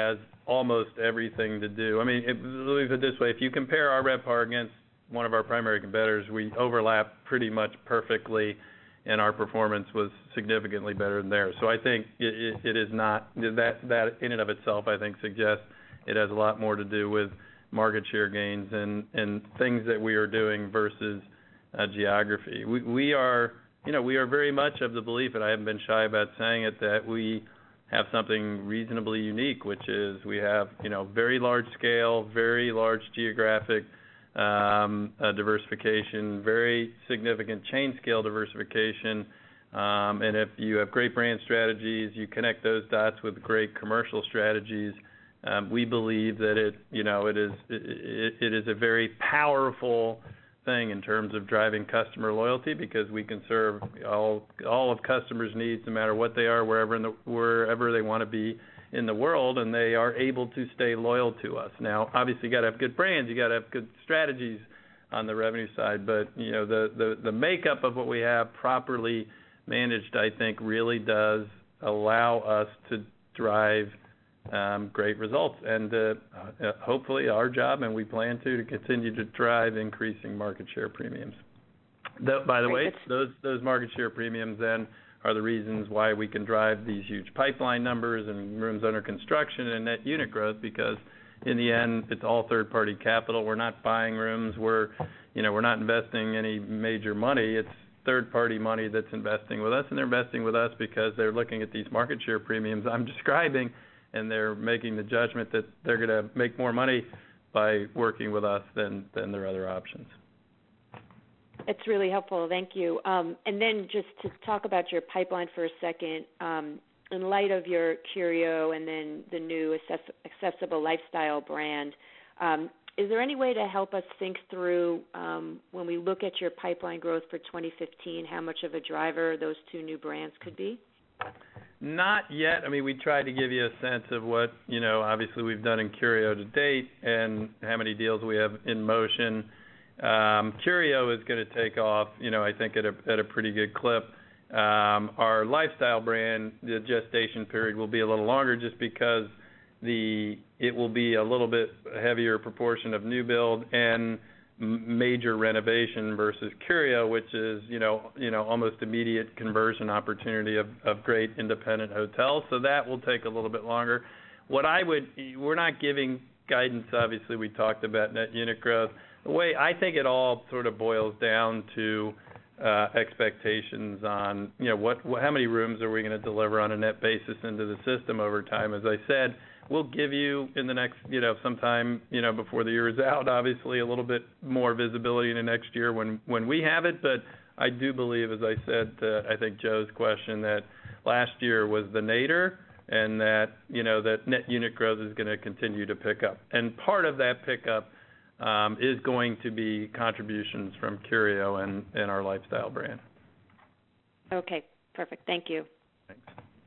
almost everything to do. I mean, it, let me put it this way. If you compare our RevPAR against one of our primary competitors, we overlap pretty much perfectly, and our performance was significantly better than theirs. So I think it, it, it is not, that, that in and of itself, I think, suggests it has a lot more to do with market share gains and, and things that we are doing versus uh, geography. We, we are, you know, we are very much of the belief, and I haven't been shy about saying it, that we have something reasonably unique, which is we have, you know, very large scale, very large geographic um, uh, diversification, very significant chain scale diversification, um, and if you have great brand strategies, you connect those dots with great commercial strategies. Um, we believe that it, you know, it is it, it is a very powerful thing in terms of driving customer loyalty, because we can serve all all of customers' needs, no matter what they are, wherever in the wherever they want to be in the world, and they are able to stay loyal to us. Now, obviously, you got to have good brands, you got to have good strategies on the revenue side, but you know, the the the makeup of what we have properly managed, I think, really does allow us to drive Um, great results, and uh, uh, hopefully our job, and we plan to, to continue to drive increasing market share premiums. The, by the way, those those market share premiums then are the reasons why we can drive these huge pipeline numbers and rooms under construction and net unit growth, because in the end, it's all third-party capital. We're not buying rooms. We're, you know, we're not investing any major money. It's third-party money that's investing with us, and they're investing with us because they're looking at these market share premiums I'm describing, and they're making the judgment that they're going to make more money by working with us than, than their other options. It's really helpful. Thank you. Um, and then just to talk about your pipeline for a second, um, in light of your Curio and then the new access- accessible lifestyle brand, um, is there any way to help us think through, um, when we look at your pipeline growth for twenty fifteen, how much of a driver those two new brands could be? Not yet. I mean, we tried to give you a sense of what, you know, obviously we've done in Curio to date and how many deals we have in motion. Um, Curio is going to take off, you know, I think at a, at a pretty good clip. Um, our lifestyle brand, the gestation period will be a little longer, just because the it will be a little bit heavier proportion of new build and major renovation versus Curio, which is, you know, you know, almost immediate conversion opportunity of, of great independent hotels. So that will take a little bit longer. What I would, we're not giving guidance, obviously. We talked about net unit growth. The way I think it all sort of boils down to uh, expectations on, you know, what, how many rooms are we going to deliver on a net basis into the system over time. As I said, we'll give you in the next, you know, sometime, you know, before the year is out, obviously a little bit more visibility into next year when, when we have it. But I do believe, as I said to, I think, Joe's question, that last year was the nadir, and that, you know, that net unit growth is going to continue to pick up. And part of that pickup um, is going to be contributions from Curio and, and our lifestyle brand. Okay, perfect. Thank you. Thanks.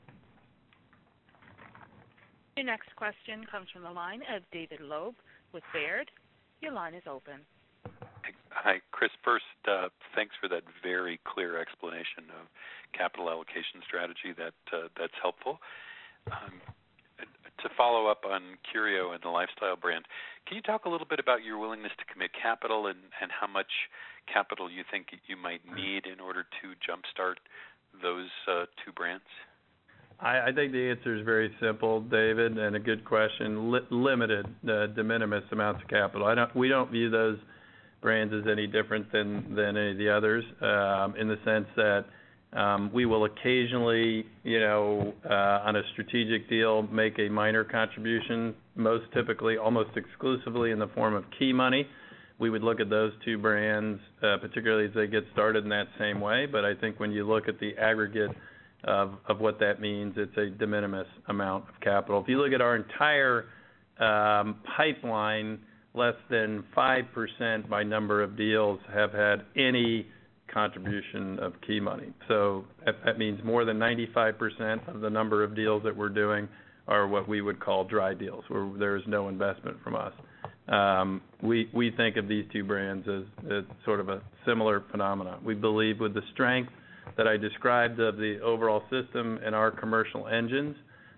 Your next question comes from the line of David Loeb with Baird. Your line is open. Hi, Chris. First, uh, thanks for that very clear explanation of capital allocation strategy. That uh, that's helpful. Um, to follow up on Curio and the lifestyle brand, can you talk a little bit about your willingness to commit capital and, and how much capital you think you might need in order to jumpstart those uh, two brands? I, I think the answer is very simple, David, and a good question. Li- limited, uh, de minimis amounts of capital. I don't. We don't view those brands as any different than, than any of the others, um, in the sense that um, we will occasionally, you know, uh, on a strategic deal, make a minor contribution, most typically, almost exclusively in the form of key money. We would look at those two brands, uh, particularly as they get started in that same way. But I think when you look at the aggregate of, of what that means, it's a de minimis amount of capital. If you look at our entire um, pipeline, less than five percent by number of deals have had any contribution of key money. So that, that means more than ninety-five percent of the number of deals that we're doing are what we would call dry deals, where there is no investment from us. Um, we we think of these two brands as, as sort of a similar phenomenon. We believe with the strength that I described of the overall system and our commercial engines,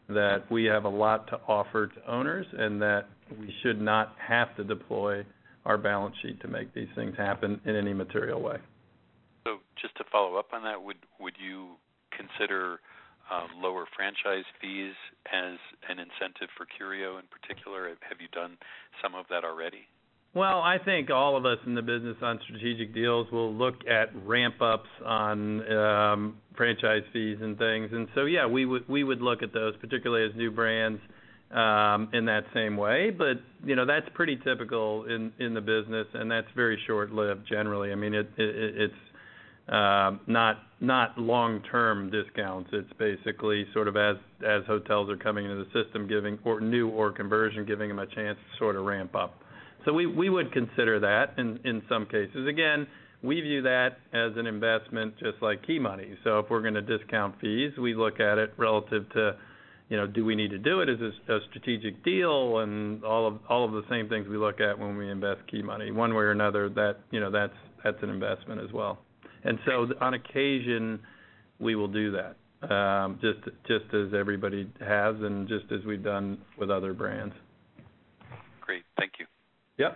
that we have a lot to offer to owners and that we should not have to deploy our balance sheet to make these things happen in any material way. So just to follow up on that, would would you consider uh, lower franchise fees as an incentive for Curio in particular? Have you done some of that already? Well, I think all of us in the business on strategic deals will look at ramp-ups on um, franchise fees and things. And so, yeah, we would we would look at those, particularly as new brands, um, in that same way. But, you know, that's pretty typical in, in the business, and that's very short-lived generally. I mean, it, it, it's uh, not not long-term discounts. It's basically sort of as, as hotels are coming into the system, giving or new or conversion, giving them a chance to sort of ramp up. So we, we would consider that in, in some cases. Again, we view that as an investment just like key money. So if we're going to discount fees, we look at it relative to, you know, do we need to do it as a, a strategic deal, and all of all of the same things we look at when we invest key money. One way or another, that, you know, that's that's an investment as well. And so on occasion, we will do that, um, just just as everybody has and just as we've done with other brands. Great. Thank you. Yep.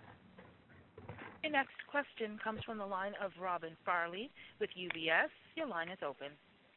Your next question comes from the line of Robin Farley with U B S. Your line is open.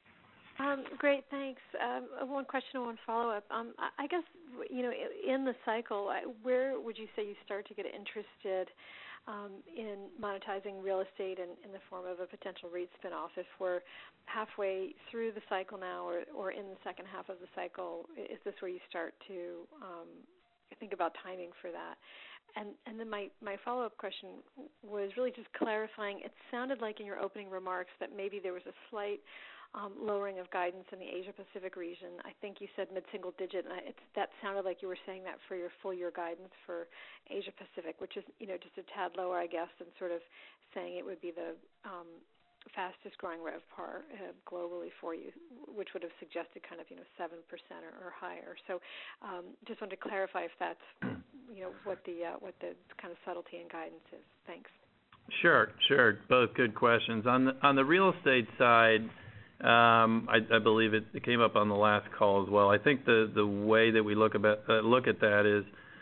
Um, great, thanks. Um, one question and one follow-up. Um, I, I guess, you know, in the cycle, where would you say you start to get interested um, in monetizing real estate in, in the form of a potential REIT spinoff? If we're halfway through the cycle now or, or in the second half of the cycle, is this where you start to um, think about timing for that? And, and then my, my follow-up question was really just clarifying. It sounded like in your opening remarks that maybe there was a slight um, lowering of guidance in the Asia-Pacific region. I think you said mid-single digit, and it's, that sounded like you were saying that for your full-year guidance for Asia-Pacific, which is, you know, just a tad lower, I guess, than sort of saying it would be the um, fastest-growing RevPAR uh, globally for you, which would have suggested kind of, you know, seven percent or, or higher. So um, just wanted to clarify if that's, you know, what the uh, what the kind of subtlety in guidance is. Thanks. Sure, sure. Both good questions. On the on the real estate side, um, I, I believe it, it came up on the last call as well. I think the, the way that we look about uh, look at that is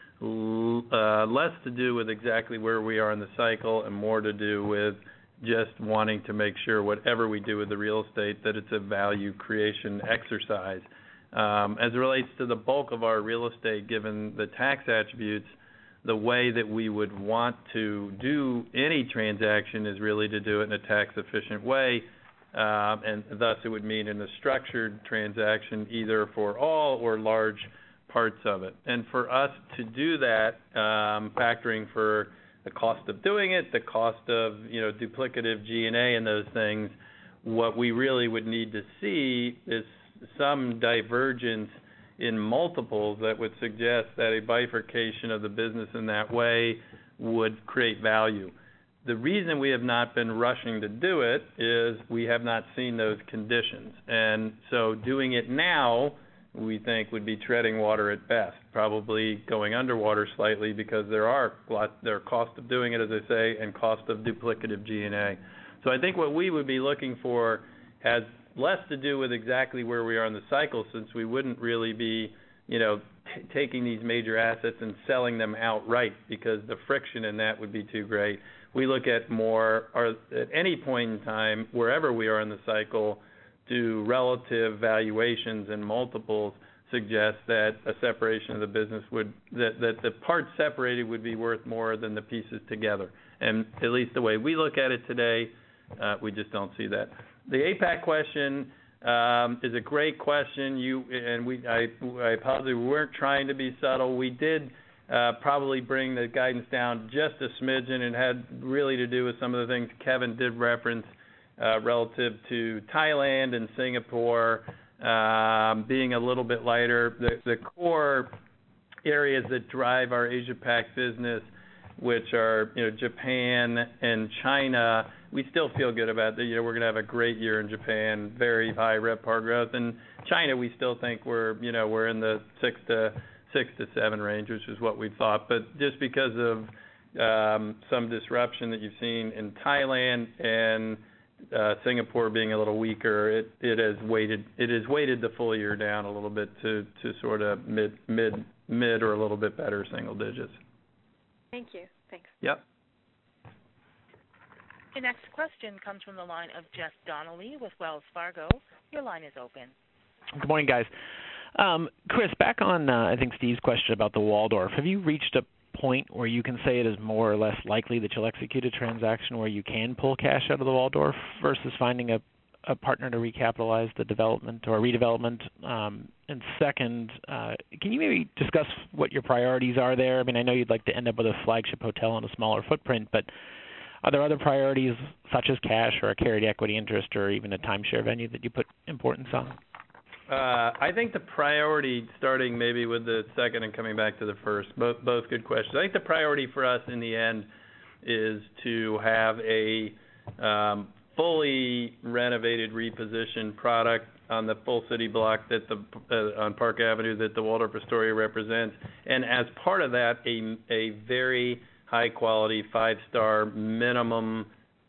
l- uh, less to do with exactly where we are in the cycle and more to do with just wanting to make sure whatever we do with the real estate that it's a value creation exercise. Um, as it relates to the bulk of our real estate, given the tax attributes, the way that we would want to do any transaction is really to do it in a tax-efficient way, um, and thus it would mean in a structured transaction either for all or large parts of it. And for us to do that, um, factoring for the cost of doing it, the cost of, you know, duplicative G and A and those things, what we really would need to see is some divergence in multiples that would suggest that a bifurcation of the business in that way would create value. The reason we have not been rushing to do it is we have not seen those conditions. And so doing it now, we think, would be treading water at best, probably going underwater slightly because there are lot, there are cost of doing it, as I say, and cost of duplicative G and A. So I think what we would be looking for has less to do with exactly where we are in the cycle, since we wouldn't really be, you know, t- taking these major assets and selling them outright because the friction in that would be too great. We look at more, or at any point in time, wherever we are in the cycle, do relative valuations and multiples suggest that a separation of the business would, that, that the parts separated would be worth more than the pieces together. And at least the way we look at it today, uh, we just don't see that. The APAC question um, is a great question. You and we, I, I apologize, we weren't trying to be subtle. We did uh, probably bring the guidance down just a smidgen, and had really to do with some of the things Kevin did reference uh, relative to Thailand and Singapore um, being a little bit lighter. The, the core areas that drive our Asia-Pac business, which are, you know, Japan and China, we still feel good about that. You know, we're going to have a great year in Japan, very high RevPAR growth. And China, we still think we're, you know, we're in the six to six to seven range, which is what we thought. But just because of um, some disruption that you've seen in Thailand and uh, Singapore being a little weaker, it, it has weighted it has weighted the full year down a little bit to, to sort of mid mid mid or a little bit better single digits. Thank you. Thanks. Yep. Your next question comes from the line of Jeff Donnelly with Wells Fargo. Your line is open. Good morning, guys. Um, Chris, back on uh, I think Steve's question about the Waldorf. Have you reached a point where you can say it is more or less likely that you'll execute a transaction where you can pull cash out of the Waldorf versus finding a, a partner to recapitalize the development or redevelopment? Um, and second, uh, can you maybe discuss what your priorities are there? I mean, I know you'd like to end up with a flagship hotel on a smaller footprint, but are there other priorities such as cash or a carried equity interest or even a timeshare venue that you put importance on? Uh, I think the priority, starting maybe with the second and coming back to the first, both both good questions. I think the priority for us in the end is to have a um, fully renovated, repositioned product on the full city block that the uh, on Park Avenue that the Waldorf Astoria represents, and as part of that, a a very high quality, five star minimum,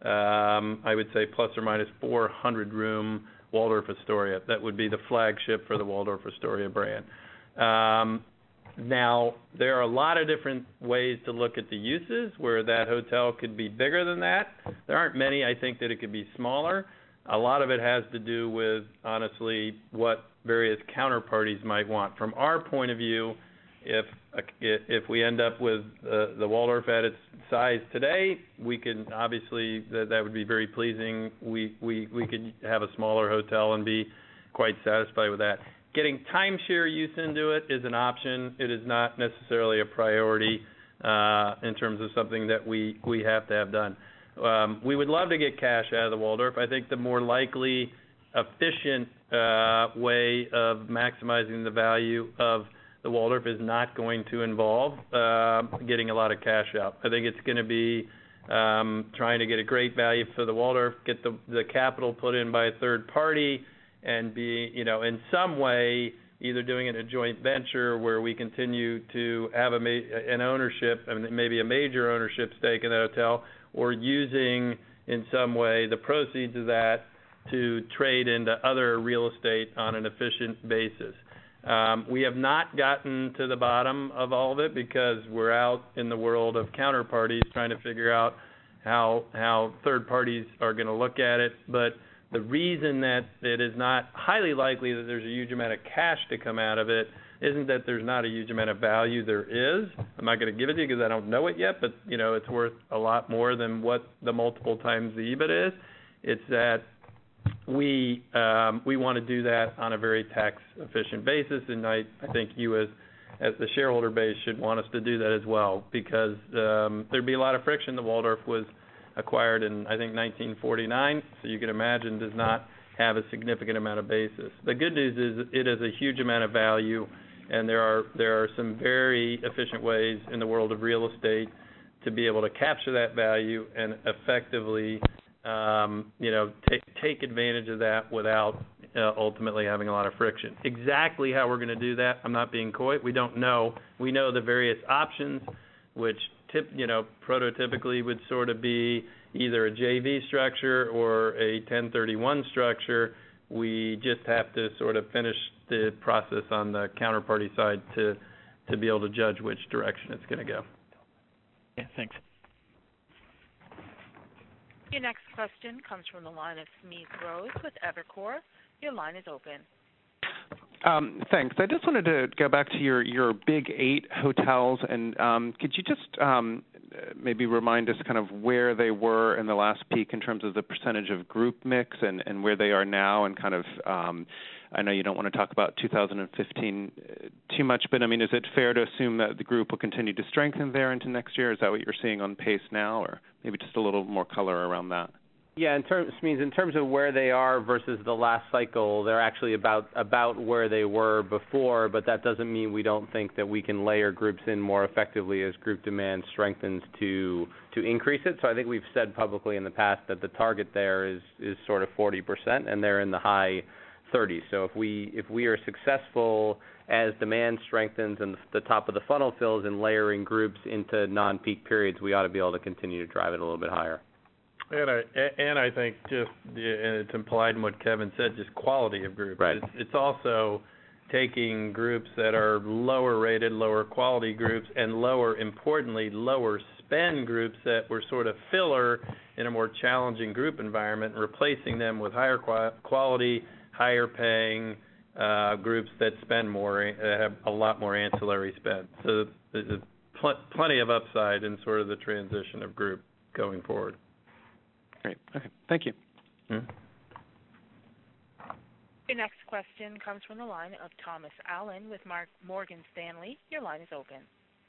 um, I would say plus or minus four hundred room Waldorf Astoria. That would be the flagship for the Waldorf Astoria brand. Um, now, there are a lot of different ways to look at the uses where that hotel could be bigger than that. There aren't many. I think that it could be smaller. A lot of it has to do with, honestly, what various counterparties might want. From our point of view, if if we end up with uh, the Waldorf at its size today, we can obviously that that would be very pleasing. We we we could have a smaller hotel and be quite satisfied with that. Getting timeshare use into it is an option. It is not necessarily a priority uh, in terms of something that we we have to have done. Um, we would love to get cash out of the Waldorf. I think the more likely, efficient uh, way of maximizing the value of the Waldorf is not going to involve uh, getting a lot of cash out. I think it's going to be um, trying to get a great value for the Waldorf, get the, the capital put in by a third party, and be, you know, in some way either doing it in a joint venture where we continue to have a ma- an ownership, I mean, maybe a major ownership stake in that hotel, or using in some way the proceeds of that to trade into other real estate on an efficient basis. Um, we have not gotten to the bottom of all of it because we're out in the world of counterparties trying to figure out how how third parties are going to look at it. But the reason that it is not highly likely that there's a huge amount of cash to come out of it isn't that there's not a huge amount of value. There is. I'm not going to give it to you because I don't know it yet, but you know it's worth a lot more than what the multiple times the E B I T is. It's that we um, we want to do that on a very tax efficient basis, and I, I think you as as the shareholder base should want us to do that as well, because um, there'd be a lot of friction. The Waldorf was acquired in I think nineteen forty-nine, so you can imagine does not have a significant amount of basis. The good news is it has a huge amount of value, and there are there are some very efficient ways in the world of real estate to be able to capture that value and effectively Um, you know, take take advantage of that without uh, ultimately having a lot of friction. Exactly how we're going to do that, I'm not being coy. We don't know. We know the various options, which tip, you know, prototypically would sort of be either a J V structure or a ten thirty-one structure. We just have to sort of finish the process on the counterparty side to to be able to judge which direction it's going to go. Yeah, thanks. Your next question comes from the line of Smedes Rose with Evercore. Your line is open. Um, thanks. I just wanted to go back to your, your big eight hotels, and um, could you just um, maybe remind us kind of where they were in the last peak in terms of the percentage of group mix and, and where they are now, and kind of um, I know you don't want to talk about two thousand fifteen too much, but I mean, is it fair to assume that the group will continue to strengthen there into next year? Is that what you're seeing on pace now, or maybe just a little more color around that? Yeah, in terms means in terms of where they are versus the last cycle, they're actually about about where they were before, but that doesn't mean we don't think that we can layer groups in more effectively as group demand strengthens to to increase it. So I think we've said publicly in the past that the target there is is sort of forty percent, and they're in the high thirties. So if we if we are successful as demand strengthens and the top of the funnel fills in layering groups into non-peak periods, we ought to be able to continue to drive it a little bit higher. And I, and I think just, and it's implied in what Kevin said, just quality of groups. Right. It's, it's also taking groups that are lower rated, lower quality groups, and lower, importantly, lower spend groups that were sort of filler in a more challenging group environment, and replacing them with higher quality, higher paying uh, groups that spend more, uh, have a lot more ancillary spend. So there's pl- plenty of upside in sort of the transition of group going forward. Great. Okay. Thank you. Hmm? Your next question comes from the line of Thomas Allen with Mark Morgan Stanley. Your line is open.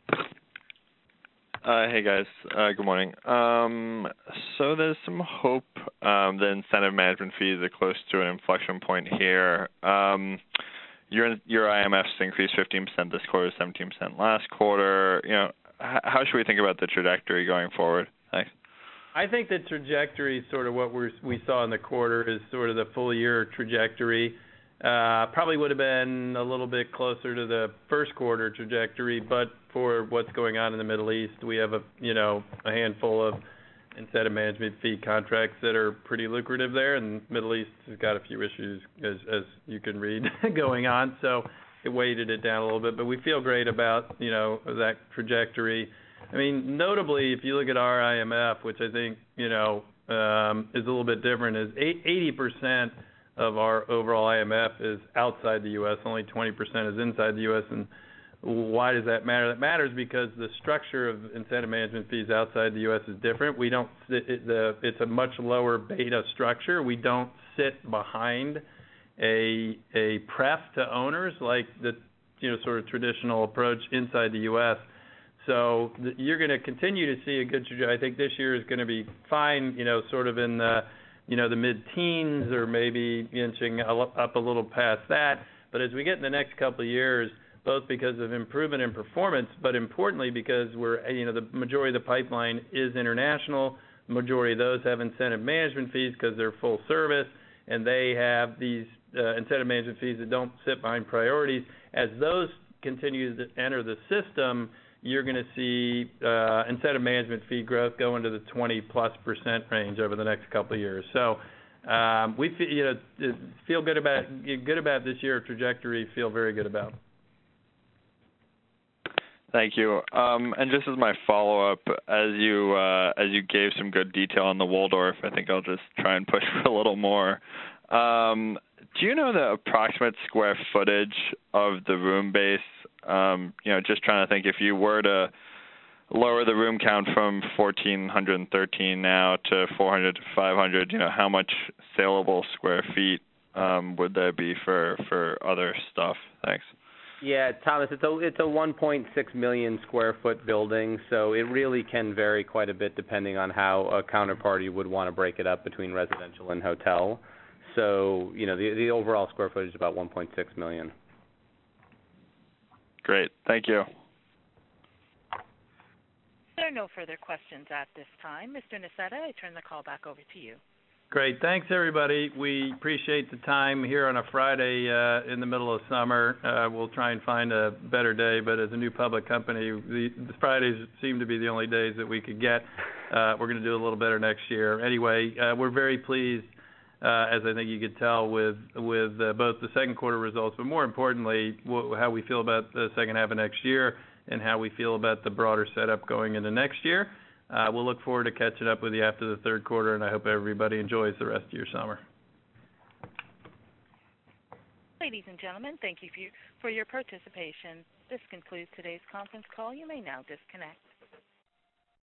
Uh, hey guys, uh, good morning. Um, so there's some hope um, that incentive management fees are close to an inflection point here. Um, your your I M Fs increased fifteen percent this quarter, seventeen percent last quarter. You know, h- how should we think about the trajectory going forward? Thanks. I think the trajectory, sort of what we're, we saw in the quarter, is sort of the full year trajectory. Uh, probably would have been a little bit closer to the first quarter trajectory, but for what's going on in the Middle East, we have a you know a handful of incentive management fee contracts that are pretty lucrative there, and the Middle East has got a few issues, as as you can read, going on. So it weighted it down a little bit, but we feel great about you know that trajectory. I mean, notably, if you look at our I M F, which I think you know um, is a little bit different, is eighty percent of our overall I M F is outside the U S. Only twenty percent is inside the U S. And why does that matter? That matters because the structure of incentive management fees outside the U S is different. We don't sit, it, the, it's a much lower beta structure. We don't sit behind a a pref to owners like the you know sort of traditional approach inside the U S. So the, you're going to continue to see a good trajectory. I think this year is going to be fine, you know, sort of in the you know, the mid-teens or maybe inching up a little past that. But as we get in the next couple of years, both because of improvement in performance, but importantly because we're, you know, the majority of the pipeline is international. The majority of those have incentive management fees because they're full service, and they have these uh, incentive management fees that don't sit behind priorities. As those continue to enter the system, you're going to see uh, incentive management fee growth go into the twenty plus percent range over the next couple of years. So um, we feel, you know, feel good about good about this year trajectory. Feel very good about. Thank you. Um, and just as my follow-up, as you uh, as you gave some good detail on the Waldorf, I think I'll just try and push for a little more. Um, do you know the approximate square footage of the room base? Um, you know, just trying to think if you were to lower the room count from fourteen thirteen now to four hundred to five hundred, you know, how much saleable square feet um, would there be for, for other stuff? Thanks. Yeah, Thomas, it's a it's a one point six million square foot building, so it really can vary quite a bit depending on how a counterparty would want to break it up between residential and hotel. So, you know, the the overall square footage is about one point six million. Great. Thank you. There are no further questions at this time. Mister Nassetta, I turn the call back over to you. Great. Thanks, everybody. We appreciate the time here on a Friday uh, in the middle of summer. Uh, we'll try and find a better day, but as a new public company, the, the Fridays seem to be the only days that we could get. Uh, we're going to do a little better next year. Anyway, uh, we're very pleased, uh, as I think you could tell, with with uh, both the second quarter results, but more importantly, wh- how we feel about the second half of next year and how we feel about the broader setup going into next year. Uh, we'll look forward to catching up with you after the third quarter, and I hope everybody enjoys the rest of your summer. Ladies and gentlemen, thank you for your, for your participation. This concludes today's conference call. You may now disconnect.